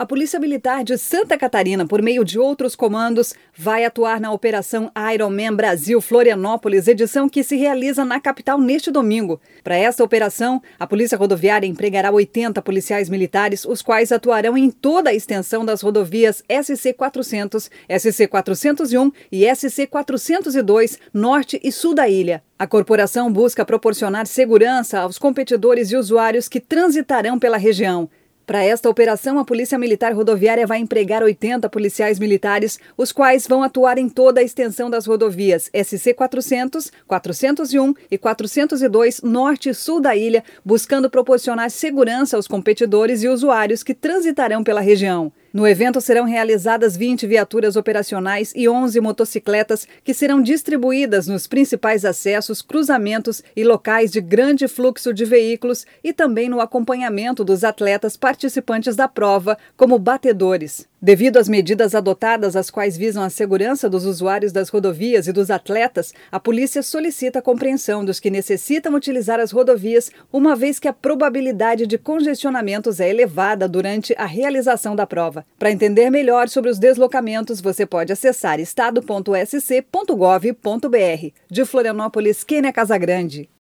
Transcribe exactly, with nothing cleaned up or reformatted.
A Polícia Militar de Santa Catarina, por meio de outros comandos, vai atuar na Operação Ironman Brasil Florianópolis, edição que se realiza na capital neste domingo. Para esta operação, a Polícia Rodoviária empregará oitenta policiais militares, os quais atuarão em toda a extensão das rodovias S C quatrocentos, S C quatrocentos e um e S C quatrocentos e dois, norte e sul da ilha. A corporação busca proporcionar segurança aos competidores e usuários que transitarão pela região. Para esta operação, a Polícia Militar Rodoviária vai empregar oitenta policiais militares, os quais vão atuar em toda a extensão das rodovias S C quatrocentos, quatrocentos e um e quatrocentos e dois, norte e sul da ilha, buscando proporcionar segurança aos competidores e usuários que transitarão pela região. No evento serão realizadas vinte viaturas operacionais e onze motocicletas que serão distribuídas nos principais acessos, cruzamentos e locais de grande fluxo de veículos e também no acompanhamento dos atletas participantes da prova como batedores. Devido às medidas adotadas, as quais visam a segurança dos usuários das rodovias e dos atletas, a polícia solicita a compreensão dos que necessitam utilizar as rodovias, uma vez que a probabilidade de congestionamentos é elevada durante a realização da prova. Para entender melhor sobre os deslocamentos, você pode acessar estado ponto s c ponto gov ponto b r. De Florianópolis, Kênia Casagrande.